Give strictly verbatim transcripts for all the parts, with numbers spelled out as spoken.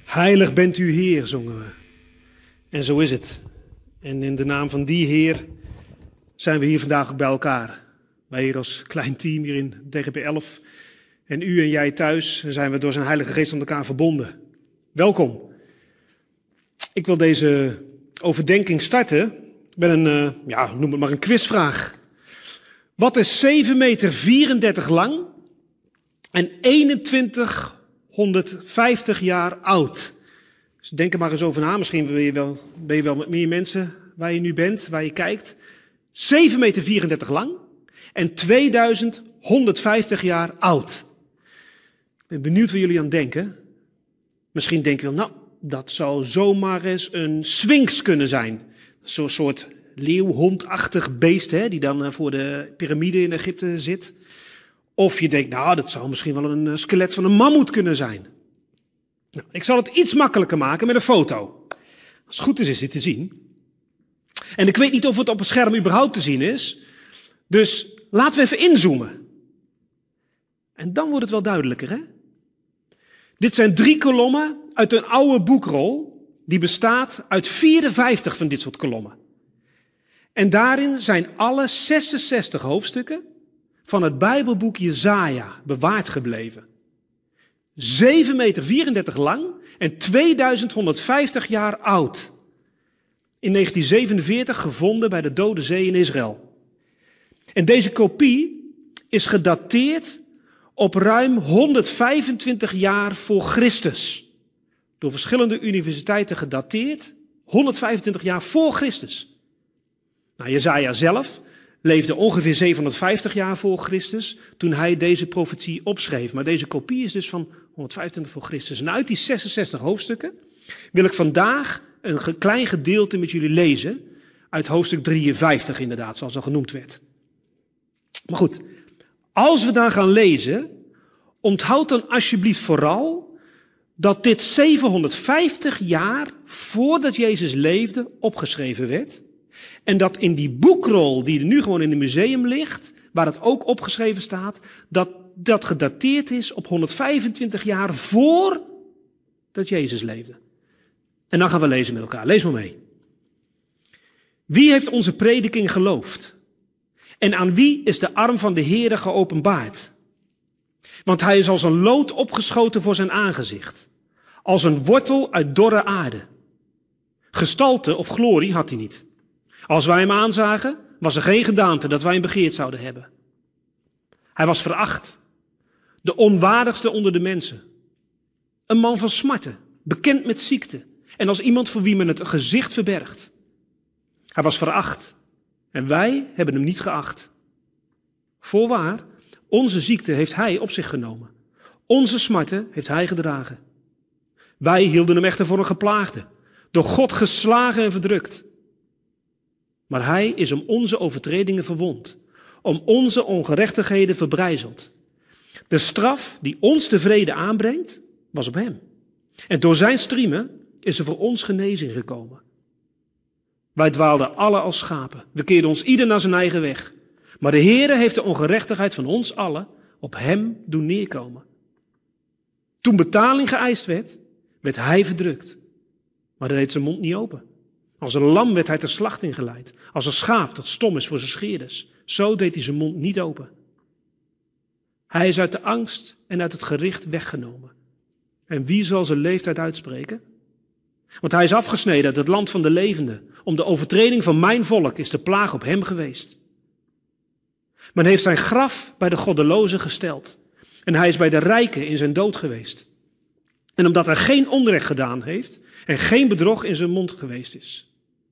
Heilig bent u Heer, zongen we. En zo is het. En in de naam van die Heer zijn we hier vandaag ook bij elkaar. Wij hier als klein team hier in D G P elf. En u en jij thuis zijn we door zijn Heilige Geest aan elkaar verbonden. Welkom. Ik wil deze overdenking starten met een, uh, ja, noem het maar een quizvraag. Wat is zeven meter vierendertig lang en eenentwintighonderdvijftig jaar oud? Dus denk er maar eens over na. Misschien ben je wel, ben je wel met meer mensen waar je nu bent, waar je kijkt. zeven meter vierendertig lang en tweeduizend honderdvijftig jaar oud. Ik ben benieuwd waar jullie aan denken. Misschien denken we, nou, dat zou zomaar eens een sphinx kunnen zijn. Zo'n soort leeuwhondachtig beest, hè, die dan voor de piramide in Egypte zit. Of je denkt, nou, dat zou misschien wel een skelet van een mammoet kunnen zijn. Nou, ik zal het iets makkelijker maken met een foto. Als het goed is, is dit te zien. En ik weet niet of het op het scherm überhaupt te zien is. Dus laten we even inzoomen. En dan wordt het wel duidelijker, hè? Dit zijn drie kolommen uit een oude boekrol. Die bestaat uit vierenvijftig van dit soort kolommen. En daarin zijn alle zesenzestig hoofdstukken van het Bijbelboek Jesaja bewaard gebleven. zeven meter vierendertig lang en tweeduizend honderdvijftig jaar oud. In negentien zevenenveertig gevonden bij de Dode Zee in Israël. En deze kopie is gedateerd op ruim honderdvijfentwintig jaar voor Christus. Door verschillende universiteiten gedateerd, honderdvijfentwintig jaar voor Christus. Nou, Jesaja zelf leefde ongeveer zevenhonderdvijftig jaar voor Christus toen hij deze profetie opschreef. Maar deze kopie is dus van honderdvijfentwintig voor Christus. En uit die zesenzestig hoofdstukken wil ik vandaag een klein gedeelte met jullie lezen. Uit hoofdstuk drieënvijftig inderdaad, zoals al genoemd werd. Maar goed, als we daar gaan lezen, onthoud dan alsjeblieft vooral dat dit zevenhonderdvijftig jaar voordat Jezus leefde opgeschreven werd. En dat in die boekrol die er nu gewoon in het museum ligt, waar het ook opgeschreven staat, dat dat gedateerd is op honderdvijfentwintig jaar voordat Jezus leefde. En dan gaan we lezen met elkaar. Lees maar mee. Wie heeft onze prediking geloofd? En aan wie is de arm van de Heere geopenbaard? Want hij is als een lood opgeschoten voor zijn aangezicht. Als een wortel uit dorre aarde. Gestalte of glorie had hij niet. Als wij hem aanzagen, was er geen gedaante dat wij hem begeerd zouden hebben. Hij was veracht. De onwaardigste onder de mensen. Een man van smarten, bekend met ziekte. En als iemand voor wie men het gezicht verbergt. Hij was veracht. En wij hebben hem niet geacht. Voorwaar, onze ziekte heeft hij op zich genomen. Onze smarten heeft hij gedragen. Wij hielden hem echter voor een geplaagde. Door God geslagen en verdrukt. Maar hij is om onze overtredingen verwond. Om onze ongerechtigheden verbrijzeld. De straf die ons de vrede aanbrengt, was op hem. En door zijn striemen is er voor ons genezing gekomen. Wij dwaalden alle als schapen. We keerden ons ieder naar zijn eigen weg. Maar de Heere heeft de ongerechtigheid van ons allen op hem doen neerkomen. Toen betaling geëist werd, werd hij verdrukt. Maar hij deed zijn mond niet open. Als een lam werd hij ter slachting geleid. Als een schaap dat stom is voor zijn scheerders. Zo deed hij zijn mond niet open. Hij is uit de angst en uit het gericht weggenomen. En wie zal zijn leeftijd uitspreken? Want hij is afgesneden uit het land van de levenden. Om de overtreding van mijn volk is de plaag op hem geweest. Men heeft zijn graf bij de goddelozen gesteld. En hij is bij de rijken in zijn dood geweest. En omdat hij geen onrecht gedaan heeft en geen bedrog in zijn mond geweest is.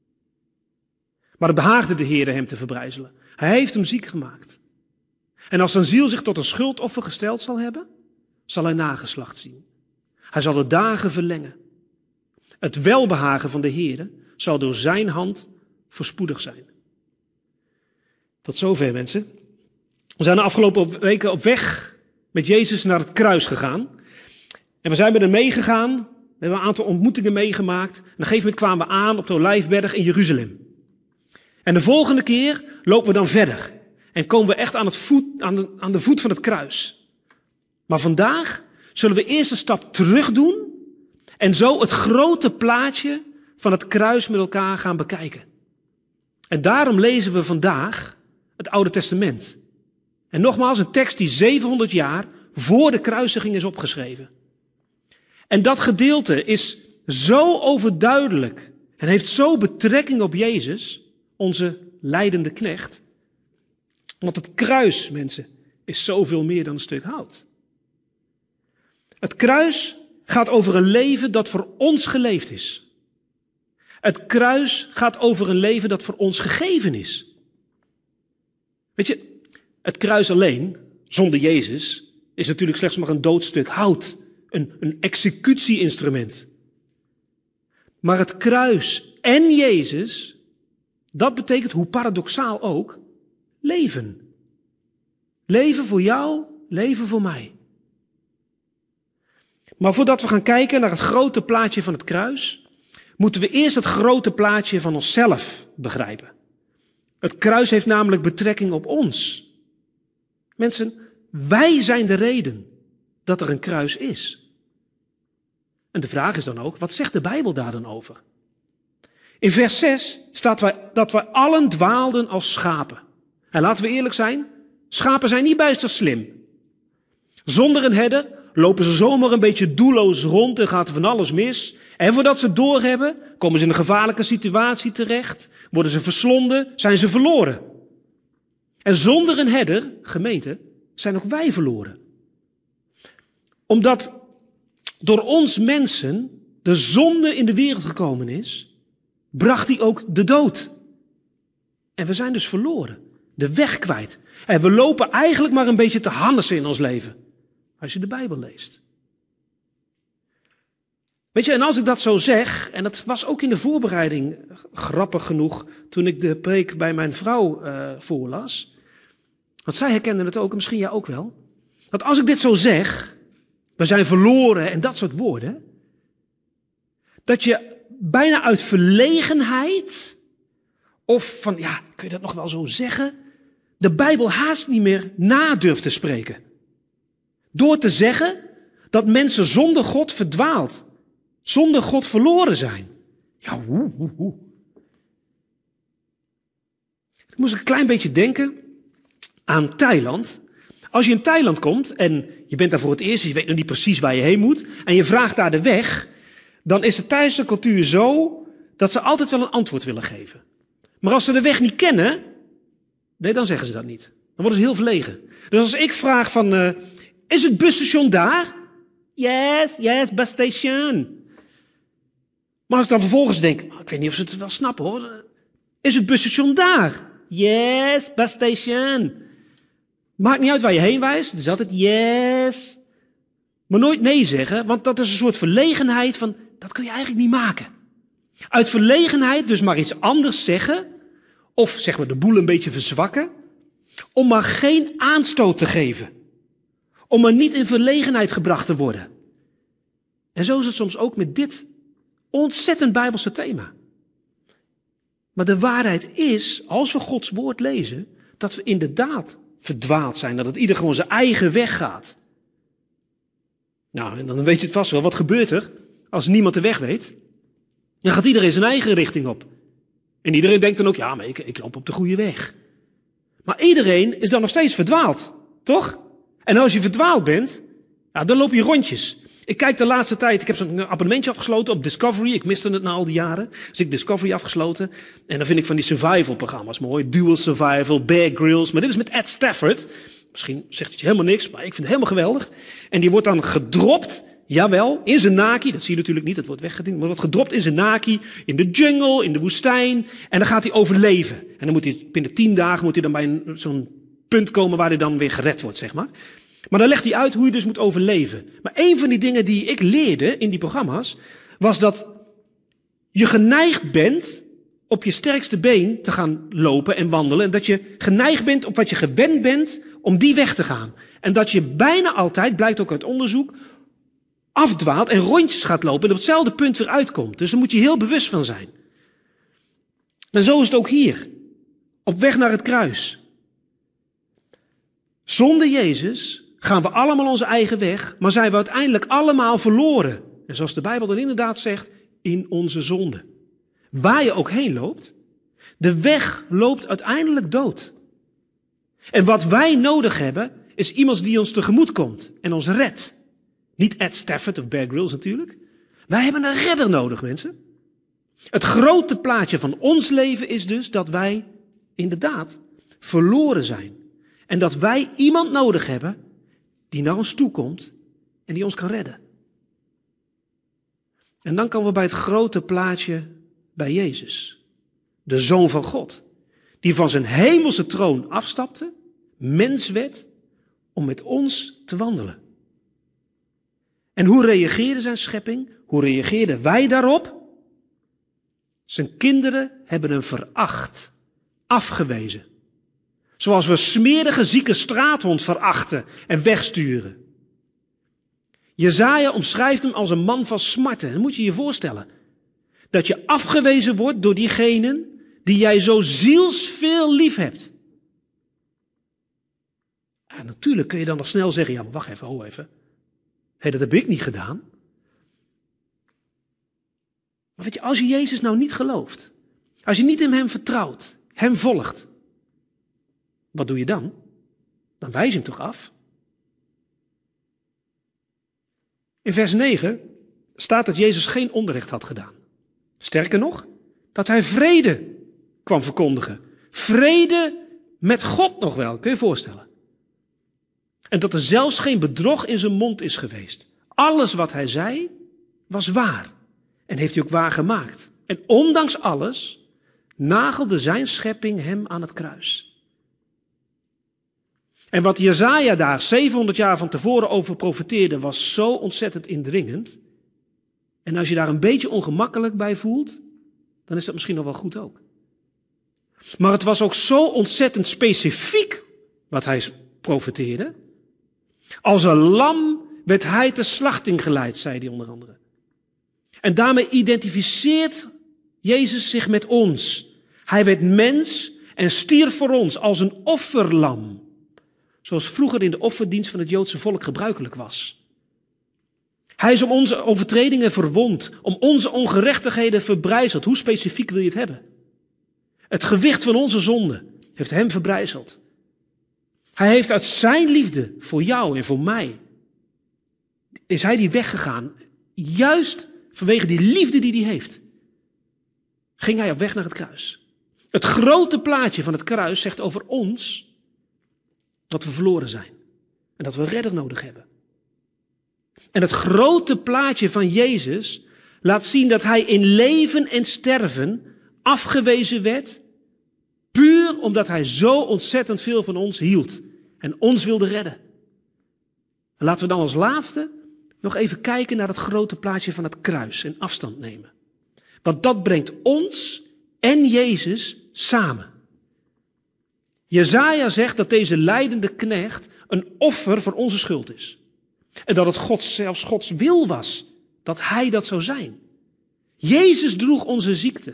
Maar het behaagde de Heere hem te verbrijzelen. Hij heeft hem ziek gemaakt. En als zijn ziel zich tot een schuldoffer gesteld zal hebben, zal hij nageslacht zien. Hij zal de dagen verlengen. Het welbehagen van de Heere zal door zijn hand voorspoedig zijn. Tot zover, mensen. We zijn de afgelopen weken op weg met Jezus naar het kruis gegaan. En we zijn met hem meegegaan. We hebben een aantal ontmoetingen meegemaakt. En op een gegeven moment kwamen we aan op de Olijfberg in Jeruzalem. En de volgende keer lopen we dan verder. En komen we echt aan, het voet, aan, de, aan de voet van het kruis. Maar vandaag zullen we eerst een stap terug doen. En zo het grote plaatje van het kruis met elkaar gaan bekijken. En daarom lezen we vandaag het Oude Testament. En nogmaals, een tekst die zevenhonderd jaar voor de kruisiging is opgeschreven. En dat gedeelte is zo overduidelijk en heeft zo betrekking op Jezus, onze lijdende knecht. Want het kruis, mensen, is zoveel meer dan een stuk hout. Het kruis gaat over een leven dat voor ons geleefd is. Het kruis gaat over een leven dat voor ons gegeven is. Weet je, het kruis alleen, zonder Jezus, is natuurlijk slechts maar een doodstuk hout. Een, een executie-instrument. Maar het kruis en Jezus, dat betekent, hoe paradoxaal ook, leven. Leven voor jou, leven voor mij. Maar voordat we gaan kijken naar het grote plaatje van het kruis, moeten we eerst het grote plaatje van onszelf begrijpen. Het kruis heeft namelijk betrekking op ons. Mensen, wij zijn de reden dat er een kruis is. En de vraag is dan ook, wat zegt de Bijbel daar dan over? In vers zes staat wij, dat wij allen dwaalden als schapen. En laten we eerlijk zijn, schapen zijn niet bijster slim. Zonder een herder lopen ze zomaar een beetje doelloos rond en gaat er van alles mis. En voordat ze het doorhebben, komen ze in een gevaarlijke situatie terecht. Worden ze verslonden, zijn ze verloren. En zonder een herder, gemeente, zijn ook wij verloren. Omdat door ons mensen de zonde in de wereld gekomen is, bracht hij ook de dood. En we zijn dus verloren, de weg kwijt. En we lopen eigenlijk maar een beetje te hannissen in ons leven, als je de Bijbel leest. Weet je, en als ik dat zo zeg, en dat was ook in de voorbereiding grappig genoeg, toen ik de preek bij mijn vrouw uh, voorlas, want zij herkende het ook, en misschien jij ook wel, dat als ik dit zo zeg, we zijn verloren en dat soort woorden, dat je bijna uit verlegenheid, of van, ja, kun je dat nog wel zo zeggen, de Bijbel haast niet meer na durft te spreken. Door te zeggen dat mensen zonder God verdwaald, zonder God verloren zijn. Ja, hoe, hoe, hoe. Ik moest een klein beetje denken aan Thailand. Als je in Thailand komt en je bent daar voor het eerst, je weet nog niet precies waar je heen moet, en je vraagt daar de weg, dan is de Thaise cultuur zo dat ze altijd wel een antwoord willen geven. Maar als ze de weg niet kennen, nee, dan zeggen ze dat niet. Dan worden ze heel verlegen. Dus als ik vraag van, uh, is het busstation daar? Yes, yes, bus station. Maar als ik dan vervolgens denk, oh, ik weet niet of ze het wel snappen hoor. Is het busstation daar? Yes, bus station. Maakt niet uit waar je heen wijst, het is altijd yes. Maar nooit nee zeggen, want dat is een soort verlegenheid van, dat kun je eigenlijk niet maken. Uit verlegenheid dus maar iets anders zeggen, of zeg maar de boel een beetje verzwakken, om maar geen aanstoot te geven. Om maar niet in verlegenheid gebracht te worden. En zo is het soms ook met dit ontzettend Bijbelse thema. Maar de waarheid is, als we Gods woord lezen, dat we inderdaad verdwaald zijn. Dat het ieder gewoon zijn eigen weg gaat. Nou, en dan weet je het vast wel. Wat gebeurt er als niemand de weg weet? Dan gaat iedereen zijn eigen richting op. En iedereen denkt dan ook, ja, maar ik, ik loop op de goede weg. Maar iedereen is dan nog steeds verdwaald, toch? En als je verdwaald bent, ja, dan loop je rondjes. Ik kijk de laatste tijd, ik heb zo'n abonnementje afgesloten op Discovery. Ik miste het na al die jaren. Dus ik Discovery afgesloten. En dan vind ik van die survival programma's mooi. Dual Survival, Bear Grylls. Maar dit is met Ed Stafford. Misschien zegt het je helemaal niks, maar ik vind het helemaal geweldig. En die wordt dan gedropt, jawel, in zijn naki. Dat zie je natuurlijk niet, dat wordt weggediend. Maar wordt gedropt in zijn naki, in de jungle, in de woestijn. En dan gaat hij overleven. En dan moet hij binnen tien dagen moet hij dan bij een, zo'n punt komen waar hij dan weer gered wordt, zeg maar. Maar dan legt hij uit hoe je dus moet overleven. Maar een van die dingen die ik leerde in die programma's, was dat je geneigd bent op je sterkste been te gaan lopen en wandelen. En dat je geneigd bent op wat je gewend bent om die weg te gaan. En dat je bijna altijd, blijkt ook uit onderzoek, afdwaalt en rondjes gaat lopen en op hetzelfde punt weer uitkomt. Dus daar moet je heel bewust van zijn. En zo is het ook hier. Op weg naar het kruis. Zonder Jezus gaan we allemaal onze eigen weg, maar zijn we uiteindelijk allemaal verloren. En zoals de Bijbel er inderdaad zegt, in onze zonde. Waar je ook heen loopt, de weg loopt uiteindelijk dood. En wat wij nodig hebben, is iemand die ons tegemoet komt en ons redt. Niet Ed Stafford of Bear Grylls natuurlijk. Wij hebben een redder nodig, mensen. Het grote plaatje van ons leven is dus dat wij inderdaad verloren zijn. En dat wij iemand nodig hebben die naar ons toe komt en die ons kan redden. En dan komen we bij het grote plaatje bij Jezus. De Zoon van God. Die van zijn hemelse troon afstapte, mens werd, om met ons te wandelen. En hoe reageerde zijn schepping? Hoe reageerden wij daarop? Zijn kinderen hebben hem veracht, afgewezen. Zoals we smerige zieke straathond verachten en wegsturen. Jesaja omschrijft hem als een man van smarten. Dat moet je je voorstellen. Dat je afgewezen wordt door diegenen die jij zo zielsveel lief hebt. En natuurlijk kun je dan nog snel zeggen, ja maar wacht even, ho even. Hé, dat heb ik niet gedaan. Maar weet je, als je Jezus nou niet gelooft, als je niet in hem vertrouwt, hem volgt, wat doe je dan? Dan wijs je hem toch af? In vers negen staat dat Jezus geen onrecht had gedaan. Sterker nog, dat hij vrede kwam verkondigen. Vrede met God nog wel, kun je je voorstellen. En dat er zelfs geen bedrog in zijn mond is geweest. Alles wat hij zei, was waar. En heeft hij ook waar gemaakt. En ondanks alles, nagelde zijn schepping hem aan het kruis. En wat Jesaja daar zevenhonderd jaar van tevoren over profeteerde, was zo ontzettend indringend. En als je daar een beetje ongemakkelijk bij voelt, dan is dat misschien nog wel goed ook. Maar het was ook zo ontzettend specifiek wat hij profeteerde. Als een lam werd hij ter slachting geleid, zei hij onder andere. En daarmee identificeert Jezus zich met ons. Hij werd mens en stierf voor ons als een offerlam. Zoals vroeger in de offerdienst van het Joodse volk gebruikelijk was. Hij is om onze overtredingen verwond, om onze ongerechtigheden verbrijzeld. Hoe specifiek wil je het hebben? Het gewicht van onze zonde heeft hem verbrijzeld. Hij heeft uit zijn liefde voor jou en voor mij, is hij die weggegaan. Juist vanwege die liefde die hij heeft, ging hij op weg naar het kruis. Het grote plaatje van het kruis zegt over ons dat we verloren zijn. En dat we een redder nodig hebben. En het grote plaatje van Jezus laat zien dat hij in leven en sterven afgewezen werd. Puur omdat hij zo ontzettend veel van ons hield. En ons wilde redden. En laten we dan als laatste nog even kijken naar het grote plaatje van het kruis. En afstand nemen. Want dat brengt ons en Jezus samen. Jesaja zegt dat deze lijdende knecht een offer voor onze schuld is. En dat het God, zelfs Gods wil was dat hij dat zou zijn. Jezus droeg onze ziekte.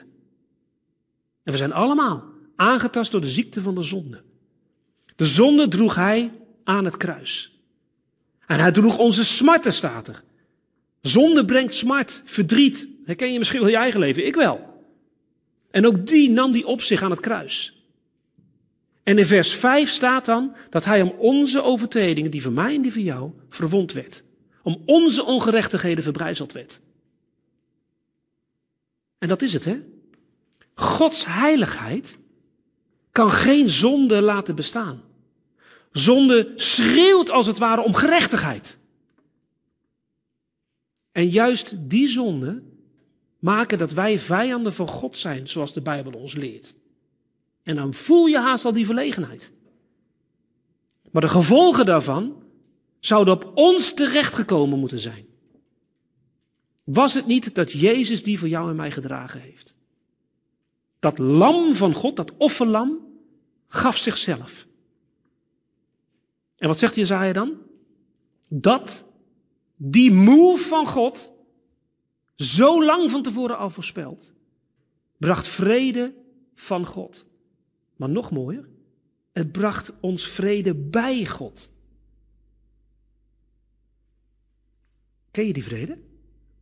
En we zijn allemaal aangetast door de ziekte van de zonde. De zonde droeg hij aan het kruis. En hij droeg onze smarten, staat er. Zonde brengt smart, verdriet. Herken je misschien wel je eigen leven? Ik wel. En ook die nam die op zich aan het kruis. En in vers vijf staat dan dat hij om onze overtredingen, die van mij en die van jou, verwond werd. Om onze ongerechtigheden verbrijzeld werd. En dat is het, hè? Gods heiligheid kan geen zonde laten bestaan. Zonde schreeuwt als het ware om gerechtigheid. En juist die zonden maken dat wij vijanden van God zijn, zoals de Bijbel ons leert. En dan voel je haast al die verlegenheid. Maar de gevolgen daarvan zouden op ons terechtgekomen moeten zijn. Was het niet dat Jezus die voor jou en mij gedragen heeft? Dat lam van God, dat offerlam, gaf zichzelf. En wat zegt Jesaja dan? Dat die move van God, zo lang van tevoren al voorspeld, bracht vrede van God. Maar nog mooier, het bracht ons vrede bij God. Ken je die vrede?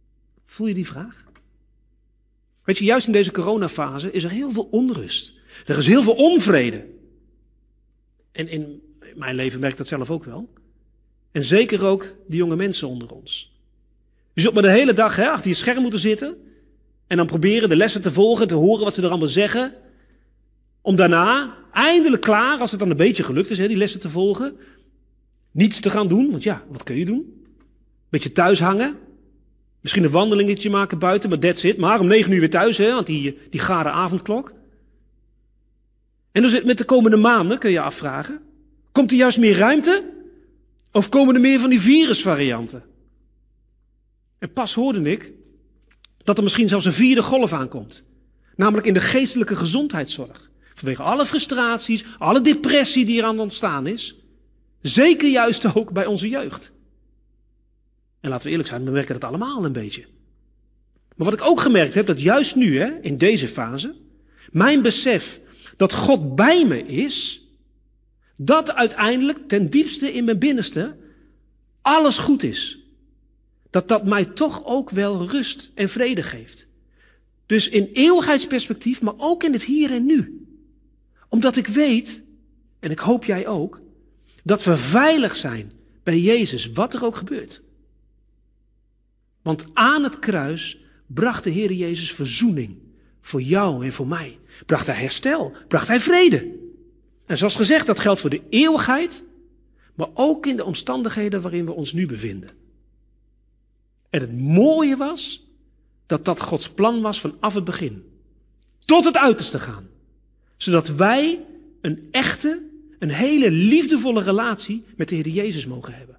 Voel je die vraag? Weet je, juist in deze coronafase is er heel veel onrust. Er is heel veel onvrede. En in mijn leven merk ik dat zelf ook wel. En zeker ook de jonge mensen onder ons. Je zult maar de hele dag hè, achter je scherm moeten zitten. En dan proberen de lessen te volgen, te horen wat ze er allemaal zeggen. Om daarna, eindelijk klaar, als het dan een beetje gelukt is, hè, die lessen te volgen. Niets te gaan doen, want ja, wat kun je doen? Beetje thuis hangen. Misschien een wandelingetje maken buiten, maar that's it. Maar om negen uur weer thuis, hè, want die, die gare avondklok. En dus met de komende maanden kun je afvragen. Komt er juist meer ruimte? Of komen er meer van die virusvarianten? En pas hoorde ik dat er misschien zelfs een vierde golf aankomt. Namelijk in de geestelijke gezondheidszorg. Vanwege alle frustraties, alle depressie die er aan het ontstaan is. Zeker juist ook bij onze jeugd. En laten we eerlijk zijn, we merken dat allemaal een beetje. Maar wat ik ook gemerkt heb, dat juist nu, hè, in deze fase, mijn besef dat God bij me is, dat uiteindelijk ten diepste in mijn binnenste alles goed is. Dat dat mij toch ook wel rust en vrede geeft. Dus in eeuwigheidsperspectief, maar ook in het hier en nu. Omdat ik weet, en ik hoop jij ook, dat we veilig zijn bij Jezus, wat er ook gebeurt. Want aan het kruis bracht de Heer Jezus verzoening voor jou en voor mij. Bracht hij herstel, bracht hij vrede. En zoals gezegd, dat geldt voor de eeuwigheid, maar ook in de omstandigheden waarin we ons nu bevinden. En het mooie was dat dat Gods plan was vanaf het begin. Tot het uiterste gaan. Zodat wij een echte, een hele liefdevolle relatie met de Heer Jezus mogen hebben.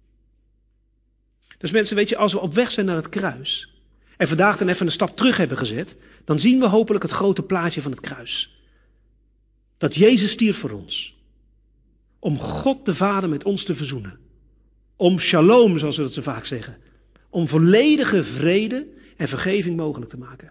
Dus mensen, weet je, als we op weg zijn naar het kruis en vandaag dan even een stap terug hebben gezet, dan zien we hopelijk het grote plaatje van het kruis. Dat Jezus stierf voor ons. Om God de Vader met ons te verzoenen. Om shalom, zoals we dat zo vaak zeggen. Om volledige vrede en vergeving mogelijk te maken.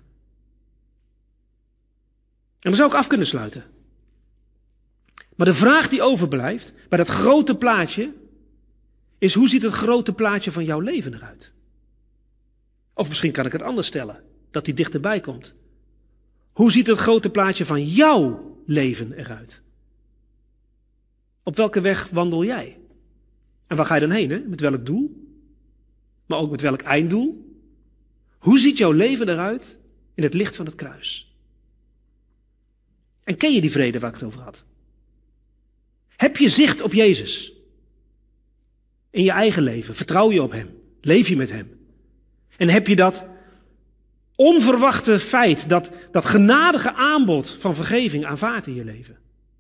En dan zou ik af kunnen sluiten. Maar de vraag die overblijft, bij dat grote plaatje, is hoe ziet het grote plaatje van jouw leven eruit? Of misschien kan ik het anders stellen, dat die dichterbij komt. Hoe ziet het grote plaatje van jouw leven eruit? Op welke weg wandel jij? En waar ga je dan heen? Hè? Met welk doel? Maar ook met welk einddoel? Hoe ziet jouw leven eruit in het licht van het kruis? En ken je die vrede waar ik het over had? Heb je zicht op Jezus? In je eigen leven, vertrouw je op Hem? Leef je met Hem? En heb je dat onverwachte feit, dat, dat genadige aanbod van vergeving aanvaard in je leven?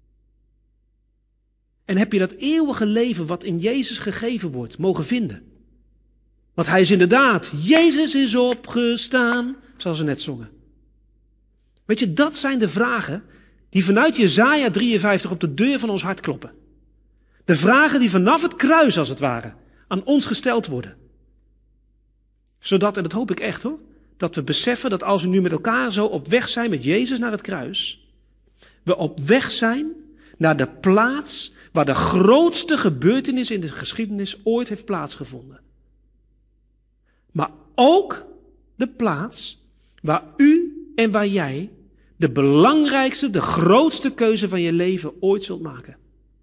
En heb je dat eeuwige leven wat in Jezus gegeven wordt, mogen vinden? Want Hij is inderdaad, Jezus is opgestaan, zoals we net zongen. Weet je, dat zijn de vragen die vanuit Jesaja drieënvijftig op de deur van ons hart kloppen. De vragen die vanaf het kruis, als het ware, aan ons gesteld worden. Zodat, en dat hoop ik echt hoor, dat we beseffen dat als we nu met elkaar zo op weg zijn met Jezus naar het kruis, we op weg zijn naar de plaats waar de grootste gebeurtenis in de geschiedenis ooit heeft plaatsgevonden. Maar ook de plaats waar u en waar jij de belangrijkste, de grootste keuze van je leven ooit zult maken.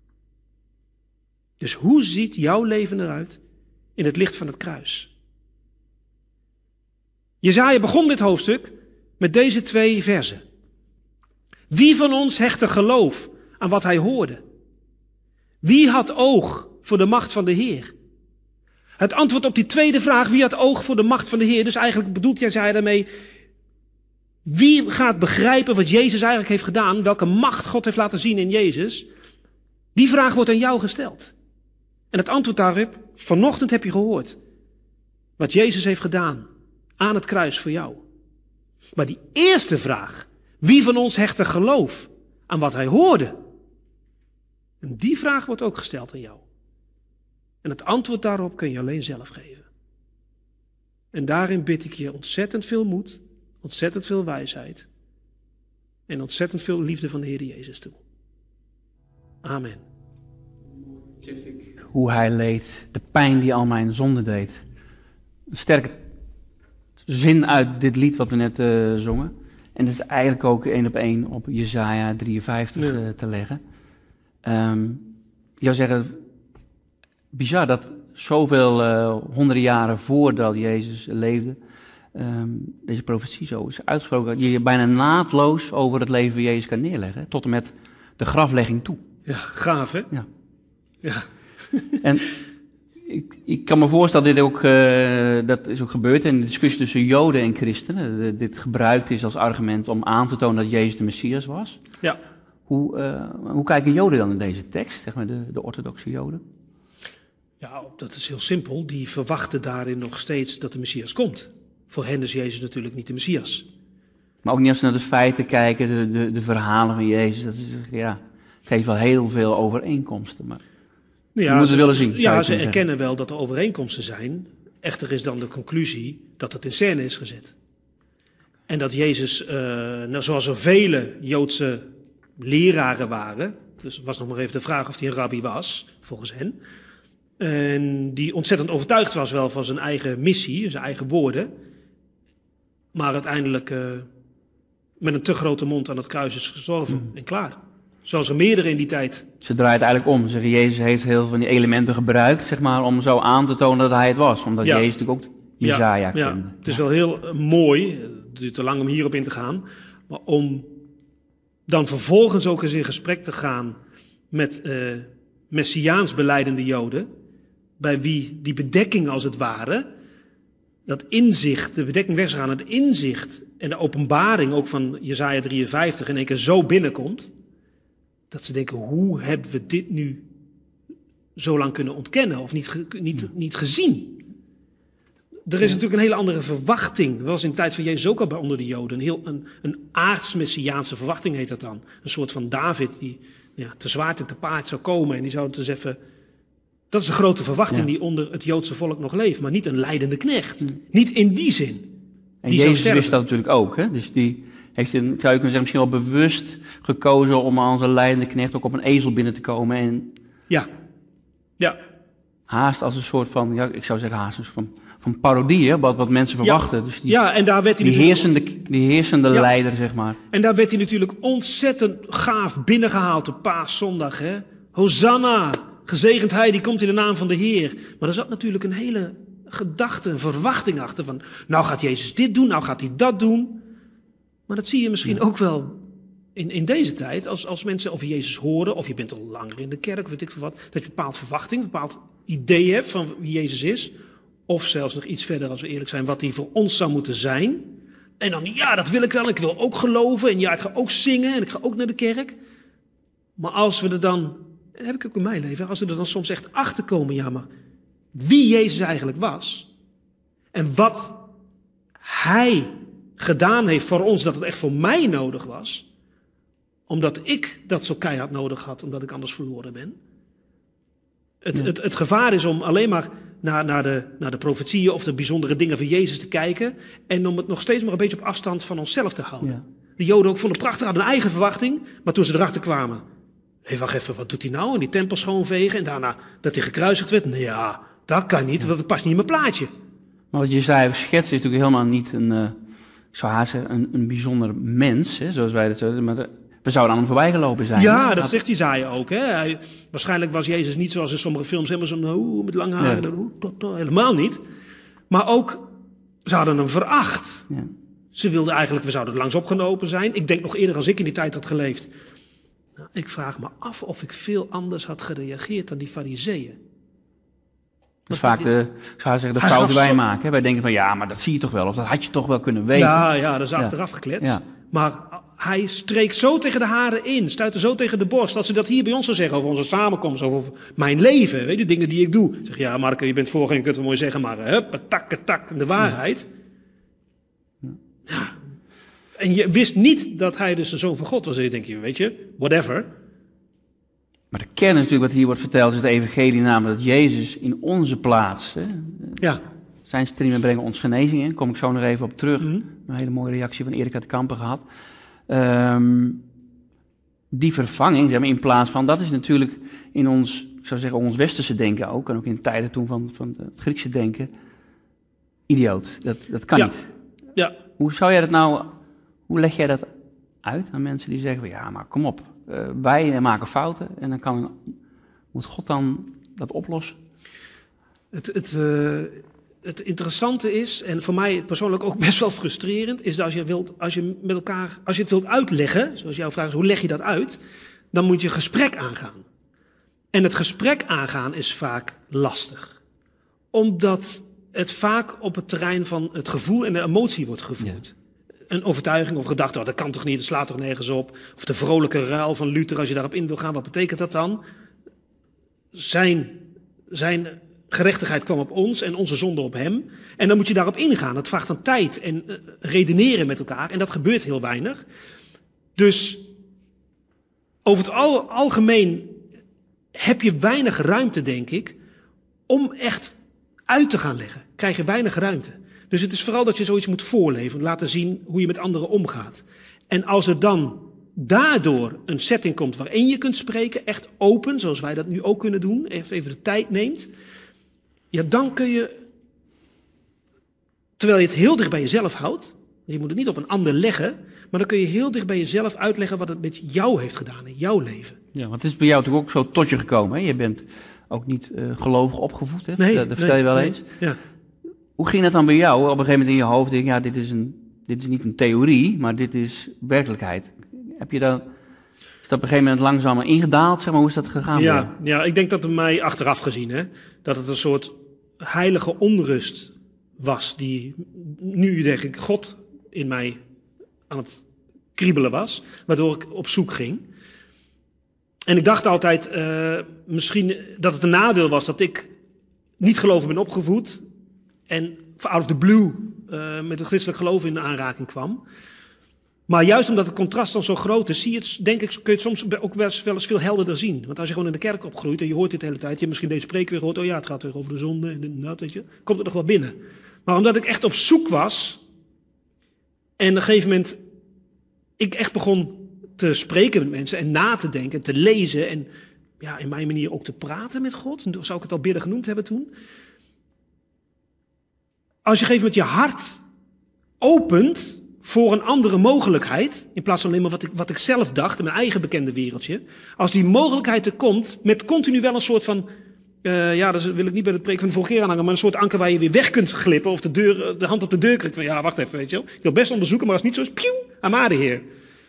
Dus hoe ziet jouw leven eruit in het licht van het kruis? Jesaja begon dit hoofdstuk met deze twee verzen. Wie van ons hechtte geloof aan wat hij hoorde? Wie had oog voor de macht van de Heer? Het antwoord op die tweede vraag, wie had oog voor de macht van de Heer? Dus eigenlijk bedoelt Jesaja daarmee, wie gaat begrijpen wat Jezus eigenlijk heeft gedaan? Welke macht God heeft laten zien in Jezus? Die vraag wordt aan jou gesteld. En het antwoord daarop, vanochtend heb je gehoord. Wat Jezus heeft gedaan aan het kruis voor jou. Maar die eerste vraag, wie van ons hechtte geloof aan wat hij hoorde? En die vraag wordt ook gesteld aan jou. En het antwoord daarop kun je alleen zelf geven. En daarin bid ik je ontzettend veel moed, ontzettend veel wijsheid en ontzettend veel liefde van de Heer Jezus toe. Amen. Hoe hij leed, de pijn die al mijn zonde deed. Een sterke zin uit dit lied wat we net uh, zongen. En dat is eigenlijk ook één op één op Jesaja drieënvijftig ja. uh, te leggen. Um, ik zou zeggen, bizar dat zoveel uh, honderden jaren voordat Jezus leefde, um, deze profetie zo is uitgesproken, dat je je bijna naadloos over het leven van Jezus kan neerleggen, hè, tot en met de graflegging toe. Ja, gaaf hè? Ja. Ja. En ik, ik kan me voorstellen dat dit ook, uh, dat is ook gebeurd in de discussie tussen Joden en christenen. Uh, dit gebruikt is als argument om aan te tonen dat Jezus de Messias was. Ja. Hoe, uh, hoe kijken Joden dan in deze tekst, zeg maar de, de orthodoxe Joden? Ja, dat is heel simpel. Die verwachten daarin nog steeds dat de Messias komt. Voor hen is Jezus natuurlijk niet de Messias. Maar ook niet als ze naar de feiten kijken, de, de, de verhalen van Jezus. Dat is, ja, het heeft wel heel veel overeenkomsten, maar ja, we moeten het willen zien. Ja, ze erkennen zeggen. wel dat er overeenkomsten zijn. Echter is dan de conclusie dat het in scène is gezet. En dat Jezus, uh, nou, zoals er vele Joodse leraren waren, dus was nog maar even de vraag of hij een rabbi was, volgens hen. En die ontzettend overtuigd was wel van zijn eigen missie, zijn eigen woorden. Maar uiteindelijk uh, met een te grote mond aan het kruis is gestorven mm. en klaar. Zoals er meerdere in die tijd. Ze draait eigenlijk om. Zeggen, Jezus heeft heel veel van die elementen gebruikt, zeg maar, om zo aan te tonen dat hij het was. Omdat ja. Jezus natuurlijk ook Jesaja ja, kende. Ja. Het is ja. wel heel uh, mooi, het duurt te lang om hierop in te gaan, maar om dan vervolgens ook eens in gesprek te gaan met uh, messiaans belijdende Joden, bij wie die bedekking als het ware, dat inzicht, de bedekking weggaan, het inzicht en de openbaring ook van Jesaja drieënvijftig in één keer zo binnenkomt, dat ze denken, hoe hebben we dit nu zo lang kunnen ontkennen of niet, ge, niet, ja. niet gezien? Er is ja. natuurlijk een hele andere verwachting. Dat was in de tijd van Jezus ook al bij onder de Joden. Een, heel, een, een aards-messiaanse verwachting heet dat dan. Een soort van David die ja, te zwaard en te paard zou komen en die zou dus even. Dat is een grote verwachting ja. die onder het Joodse volk nog leeft, maar niet een lijdende knecht. Ja. Niet in die zin. En die Jezus wist dat natuurlijk ook, hè? Dus die heeft, een, zou je kunnen zeggen, misschien wel bewust gekozen om als een lijdende knecht ook op een ezel binnen te komen. En ja, ja. Haast als een soort van, ja, ik zou zeggen haast als van, van parodie, hè? Wat, wat mensen verwachten. Ja, dus die, ja en daar werd hij die heersende, die heersende ja. leider, zeg maar. En daar werd hij natuurlijk ontzettend gaaf binnengehaald op Paaszondag, hè. Hosanna! Gezegend hij, die komt in de naam van de Heer. Maar er zat natuurlijk een hele gedachte, een verwachting achter van, nou gaat Jezus dit doen, nou gaat hij dat doen. Maar dat zie je misschien ja. ook wel in, in deze tijd, als, als mensen over Jezus horen, of je bent al langer in de kerk, of weet ik veel wat, dat je een bepaald verwachting, een bepaald idee hebt van wie Jezus is. Of zelfs nog iets verder, als we eerlijk zijn, wat hij voor ons zou moeten zijn. En dan, ja, dat wil ik wel, ik wil ook geloven, en ja, ik ga ook zingen, en ik ga ook naar de kerk. Maar als we er dan, dat heb ik ook in mijn leven, als we er dan soms echt achter komen, ja, maar wie Jezus eigenlijk was, en wat hij gedaan heeft voor ons, dat het echt voor mij nodig was, omdat ik dat zo keihard nodig had, omdat ik anders verloren ben. Het, ja. het, het gevaar is om alleen maar naar, naar, de, naar de profetieën of de bijzondere dingen van Jezus te kijken en om het nog steeds maar een beetje op afstand van onszelf te houden. Ja. De Joden ook vonden prachtig, hadden een eigen verwachting, maar toen ze erachter kwamen, hé, hey, wacht even, wat doet hij nou? En die tempel schoonvegen en daarna dat hij gekruisigd werd? Nee, ja, dat kan niet, want dat past niet in mijn plaatje. Maar wat je zei, schetst is natuurlijk helemaal niet een, uh, ik zou haast zeggen, een, een bijzonder mens, hè, zoals wij dat zeggen, maar de, we zouden aan hem voorbij gelopen zijn. Ja, hè? Dat zegt Jesaja ook. Hè? Hij, waarschijnlijk was Jezus niet zoals in sommige films, helemaal zo'n oh, met lange haren, ja. oh, tot, tot, helemaal niet. Maar ook, ze hadden hem veracht. Ja. Ze wilden eigenlijk, we zouden er langs opgenomen zijn. Ik denk nog eerder als ik in die tijd had geleefd. Nou, ik vraag me af of ik veel anders had gereageerd dan die fariseeën. Dat is vaak de, ik zou zeggen, de fout die wij zo... maken. Hè? Wij denken van, ja, maar dat zie je toch wel. Of dat had je toch wel kunnen weten. Ja, ja, dat is achteraf ja. gekletst. Ja. Maar hij streek zo tegen de haren in, stuitte zo tegen de borst, dat ze dat hier bij ons zou zeggen over onze samenkomst, over mijn leven, weet je, de dingen die ik doe. Ik zeg, ja, Marco, je bent voorganger, je kunt het wel mooi zeggen, maar hup, tak, tak, de waarheid. Ja. Ja. En je wist niet dat hij dus de Zoon van God was. En je denkt, weet je, whatever. Maar de kern is natuurlijk wat hier wordt verteld, is de evangelie, namelijk dat Jezus in onze plaats, hè, ja. zijn striemen brengen ons genezing in. Daar kom ik zo nog even op terug. Mm-hmm. Een hele mooie reactie van Erik uit Kampen gehad. Um, die vervanging, zeg maar, in plaats van, dat is natuurlijk in ons, ik zou zeggen, ons westerse denken ook, en ook in tijden toen van, van het Griekse denken, idioot. Dat, dat kan ja. niet. ja. Hoe zou jij dat nou, hoe leg jij dat uit aan mensen die zeggen, ja, maar kom op, uh, wij maken fouten en dan kan, moet God dan dat oplossen? Het, het, uh, het interessante is, en voor mij persoonlijk ook best wel frustrerend, is dat als je, wilt, als je met elkaar, als je het wilt uitleggen, zoals jouw vraag is, hoe leg je dat uit? Dan moet je een gesprek aangaan. En het gesprek aangaan is vaak lastig. Omdat het vaak op het terrein van het gevoel en de emotie wordt gevoerd. Ja. Een overtuiging of gedachte, oh, dat kan toch niet, dat slaat toch nergens op. Of de vrolijke ruil van Luther, als je daarop in wil gaan, wat betekent dat dan? Zijn, zijn gerechtigheid kwam op ons en onze zonde op hem. En dan moet je daarop ingaan. Het vraagt dan tijd en uh, redeneren met elkaar. En dat gebeurt heel weinig. Dus over het al, algemeen heb je weinig ruimte, denk ik, om echt uit te gaan leggen. Krijg je weinig ruimte. Dus het is vooral dat je zoiets moet voorleven, laten zien hoe je met anderen omgaat. En als er dan daardoor een setting komt waarin je kunt spreken, echt open, zoals wij dat nu ook kunnen doen, even de tijd neemt, ja, dan kun je, terwijl je het heel dicht bij jezelf houdt, je moet het niet op een ander leggen, maar dan kun je heel dicht bij jezelf uitleggen wat het met jou heeft gedaan in jouw leven. Ja, want het is bij jou natuurlijk ook zo tot je gekomen, hè? Je bent ook niet uh, gelovig opgevoed, hè? Nee, dat, dat vertel nee, je wel nee, eens. Ja. Hoe ging dat dan bij jou? Op een gegeven moment in je hoofd denk je, ja, dit is, een, dit is niet een theorie, maar dit is werkelijkheid. Heb je dat, is dat op een gegeven moment langzamer ingedaald? Zeg maar, hoe is dat gegaan? Ja, ja, ik denk dat het mij achteraf gezien, hè, dat het een soort heilige onrust was, die nu, denk ik, God in mij aan het kriebelen was, waardoor ik op zoek ging. En ik dacht altijd, uh, misschien dat het een nadeel was dat ik niet gelovig ben opgevoed en out of the blue uh, met het christelijk geloof in aanraking kwam. Maar juist omdat het contrast dan zo groot is, zie je het, denk ik, kun je het soms ook wel eens, wel eens veel helderder zien. Want als je gewoon in de kerk opgroeit en je hoort dit de hele tijd, je hebt misschien deze preek weer gehoord, oh ja, het gaat weer over de zonde en dit en dat, weet je, komt het nog wel binnen. Maar omdat ik echt op zoek was en op een gegeven moment ik echt begon te spreken met mensen en na te denken, te lezen en ja, in mijn manier ook te praten met God, zou ik het al bidden genoemd hebben toen. Als je op een gegeven moment je hart opent voor een andere mogelijkheid, in plaats van alleen maar wat ik, wat ik zelf dacht, in mijn eigen bekende wereldje. Als die mogelijkheid er komt, met continu wel een soort van, uh, ja, dat wil ik niet bij de preek van de vorige keer aanhangen, maar een soort anker waar je weer weg kunt glippen, of de, deur, de hand op de deur klikt van, ja, wacht even, weet je wel. Ik wil best onderzoeken, maar als het niet zo is, pieuw, amade Heer.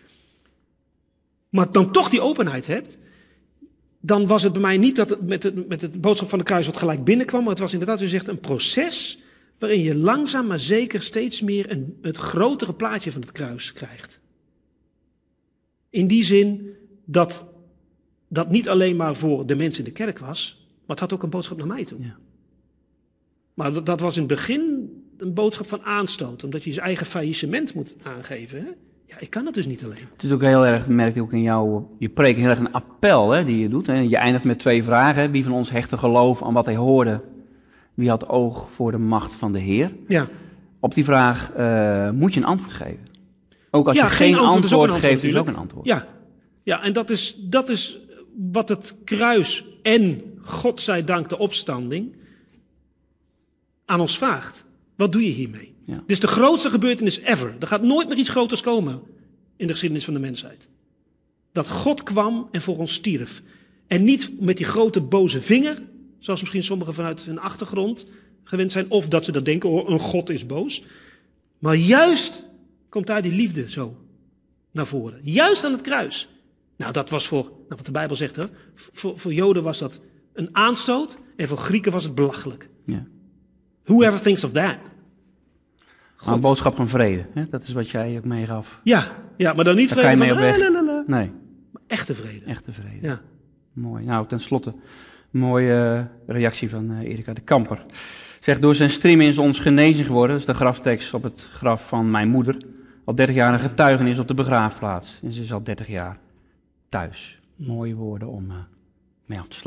Maar dan toch die openheid hebt, dan was het bij mij niet dat het met de, met de boodschap van de kruis wat gelijk binnenkwam, maar het was inderdaad, u zegt, een proces waarin je langzaam maar zeker steeds meer een, het grotere plaatje van het kruis krijgt. In die zin dat dat niet alleen maar voor de mensen in de kerk was, maar het had ook een boodschap naar mij toe. Ja. Maar dat, dat was in het begin een boodschap van aanstoot, omdat je je eigen faillissement moet aangeven. Hè? Ja, ik kan het dus niet alleen. Het is ook heel erg, merk je ook in jouw, je preek heel erg een appel, hè, die je doet. Hè? Je eindigt met twee vragen. Wie van ons hechtte geloof aan wat hij hoorde? Wie had oog voor de macht van de Heer? Ja. Op die vraag uh, moet je een antwoord geven. Ook als ja, je geen, geen antwoord, antwoord geeft, antwoord, is ook een antwoord. Ja, ja en dat is, dat is wat het kruis en, God zij dank, de opstanding aan ons vraagt. Wat doe je hiermee? Ja. Dit is de grootste gebeurtenis ever. Er gaat nooit meer iets groters komen in de geschiedenis van de mensheid. Dat God kwam en voor ons stierf. En niet met die grote boze vinger, zoals misschien sommigen vanuit hun achtergrond gewend zijn, of dat ze dat denken, oh, een God is boos. Maar juist komt daar die liefde zo naar voren. Juist aan het kruis. Nou, dat was voor, nou, wat de Bijbel zegt, hè, voor, voor Joden was dat een aanstoot en voor Grieken was het belachelijk. Ja. Whoever thinks of that? Maar een boodschap van vrede, hè? Dat is wat jij ook meegaf. Ja, ja, maar dan niet Daar vrede kan je van, mee op weg. lalalala. Nee. Maar echte vrede. Echte vrede. Ja. Mooi. Nou, tenslotte, mooie reactie van uh, Erika de Kamper. Zegt, door zijn stream is ons genezing geworden. Dat is de graftekst op het graf van mijn moeder. Al dertig jaar een getuigenis op de begraafplaats. En ze is al dertig jaar thuis. Mooie woorden om uh, mee af te sluiten.